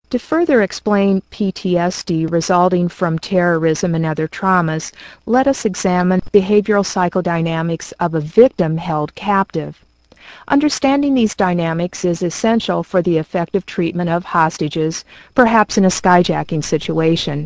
To further explain PTSD resulting from terrorism and other traumas, let us examine behavioral psychodynamics of a victim held captive. Understanding these dynamics is essential for the effective treatment of hostages, perhaps in a skyjacking situation,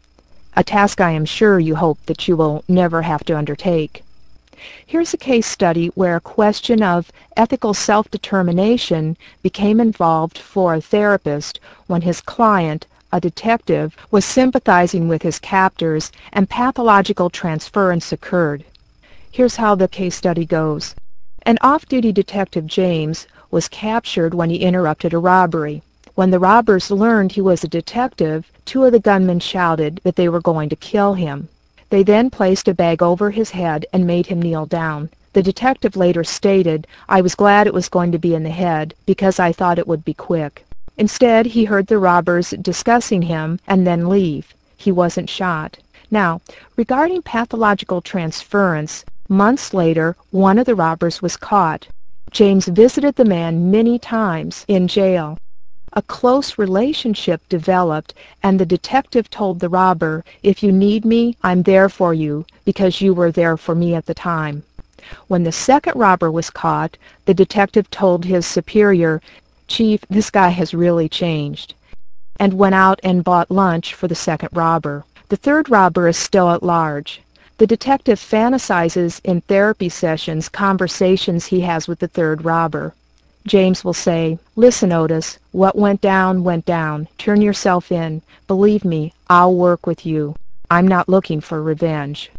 a task I am sure you hope that you will never have to undertake. Here's a case study where a question of ethical self-determination became involved for a therapist when his client, a detective, was sympathizing with his captors and pathological transference occurred. Here's how the case study goes. An off-duty detective, James, was captured when he interrupted a robbery. When the robbers learned he was a detective, two of the gunmen shouted that they were going to kill him. They then placed a bag over his head and made him kneel down. The detective later stated, "I was glad it was going to be in the head because I thought it would be quick." Instead, he heard the robbers discussing him and then leave. He wasn't shot. Now, regarding pathological transference, months later, one of the robbers was caught. James visited the man many times in jail. A close relationship developed, and the detective told the robber, "If you need me, I'm there for you, because you were there for me at the time." When the second robber was caught, the detective told his superior, "Chief, this guy has really changed," and went out and bought lunch for the second robber. The third robber is still at large. The detective fantasizes in therapy sessions conversations he has with the third robber. James will say, "Listen, Otis, what went down, went down. Turn yourself in. Believe me, I'll work with you. I'm not looking for revenge."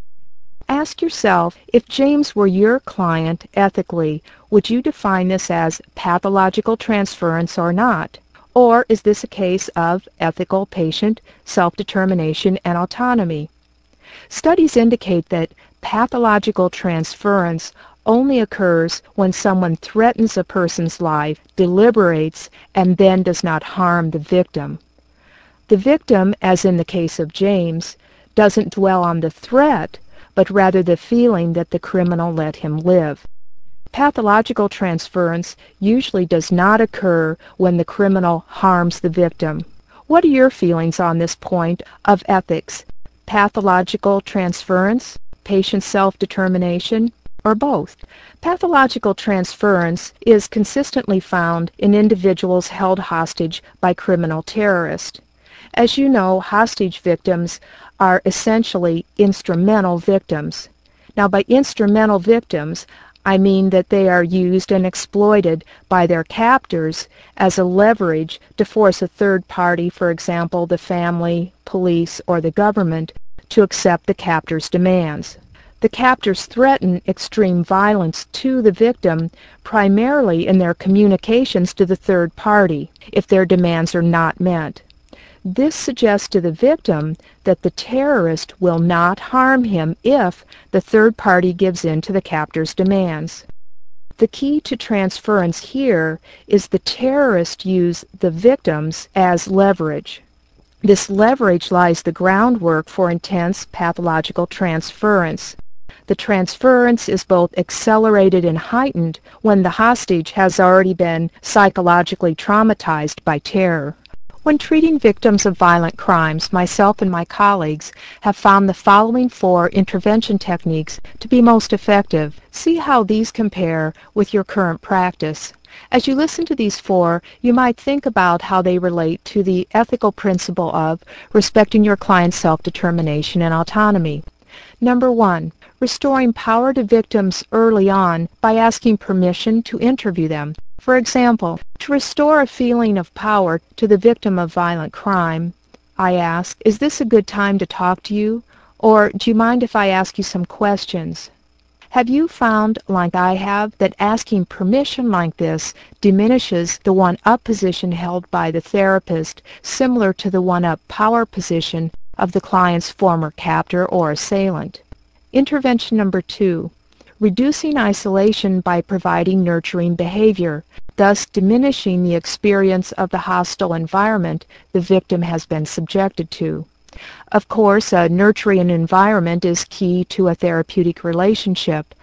Ask yourself, if James were your client ethically, would you define this as pathological transference or not? Or is this a case of ethical patient self-determination and autonomy? Studies indicate that pathological transference only occurs when someone threatens a person's life, deliberates, and then does not harm the victim. The victim, as in the case of James, doesn't dwell on the threat, but rather the feeling that the criminal let him live. Pathological transference usually does not occur when the criminal harms the victim. What are your feelings on this point of ethics? Pathological transference, patient self-determination, or both? Pathological transference is consistently found in individuals held hostage by criminal terrorists. As you know, hostage victims are essentially instrumental victims. Now, by instrumental victims, I mean that they are used and exploited by their captors as a leverage to force a third party, for example, the family, police, or the government, to accept the captor's demands. The captors threaten extreme violence to the victim primarily in their communications to the third party if their demands are not met. This suggests to the victim that the terrorist will not harm him if the third party gives in to the captor's demands. The key to transference here is the terrorist use the victims as leverage. This leverage lies the groundwork for intense pathological transference. The transference is both accelerated and heightened when the hostage has already been psychologically traumatized by terror. When treating victims of violent crimes, myself and my colleagues have found the following 4 intervention techniques to be most effective. See how these compare with your current practice. As you listen to these 4, you might think about how they relate to the ethical principle of respecting your client's self-determination and autonomy. Number 1, restoring power to victims early on by asking permission to interview them. For example, to restore a feeling of power to the victim of violent crime, I ask, "Is this a good time to talk to you?" Or, "Do you mind if I ask you some questions?" Have you found, like I have, that asking permission like this diminishes the one-up position held by the therapist, similar to the one-up power position of the client's former captor or assailant? Intervention number 2, reducing isolation by providing nurturing behavior, thus diminishing the experience of the hostile environment the victim has been subjected to. Of course, a nurturing environment is key to a therapeutic relationship,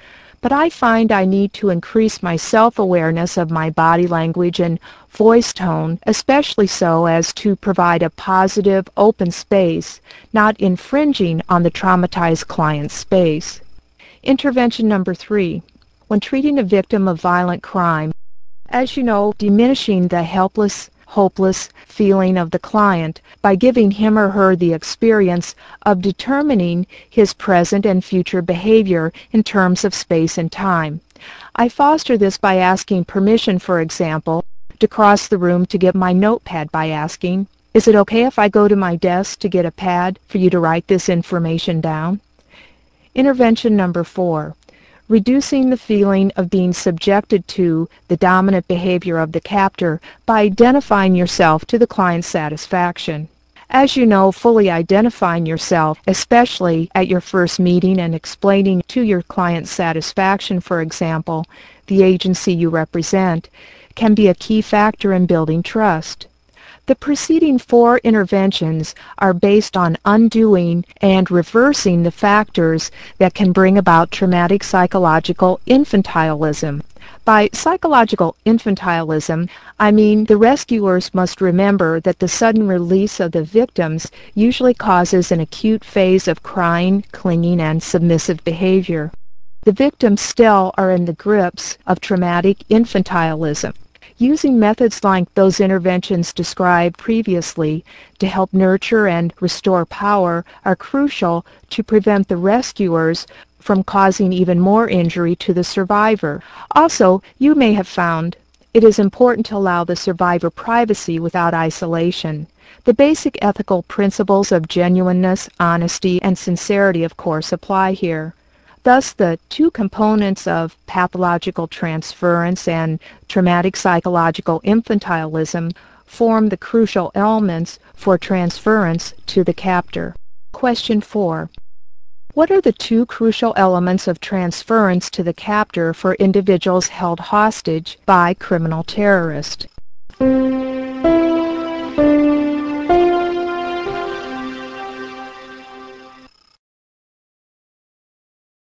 but I find I need to increase my self-awareness of my body language and voice tone, especially so as to provide a positive, open space, not infringing on the traumatized client's space. Intervention number 3. When treating a victim of violent crime, as you know, diminishing the helpless, hopeless feeling of the client by giving him or her the experience of determining his present and future behavior in terms of space and time. I foster this by asking permission, for example, to cross the room to get my notepad by asking, "Is it okay if I go to my desk to get a pad for you to write this information down?" Intervention number 4. Reducing the feeling of being subjected to the dominant behavior of the captor by identifying yourself to the client's satisfaction. As you know, fully identifying yourself, especially at your first meeting and explaining to your client's satisfaction, for example, the agency you represent, can be a key factor in building trust. The preceding 4 interventions are based on undoing and reversing the factors that can bring about traumatic psychological infantilism. By psychological infantilism, I mean the rescuers must remember that the sudden release of the victims usually causes an acute phase of crying, clinging, and submissive behavior. The victims still are in the grips of traumatic infantilism. Using methods like those interventions described previously to help nurture and restore power are crucial to prevent the rescuers from causing even more injury to the survivor. Also, you may have found it is important to allow the survivor privacy without isolation. The basic ethical principles of genuineness, honesty, and sincerity, of course, apply here. Thus, the 2 components of pathological transference and traumatic psychological infantilism form the crucial elements for transference to the captor. Question 4. What are the 2 crucial elements of transference to the captor for individuals held hostage by criminal terrorists?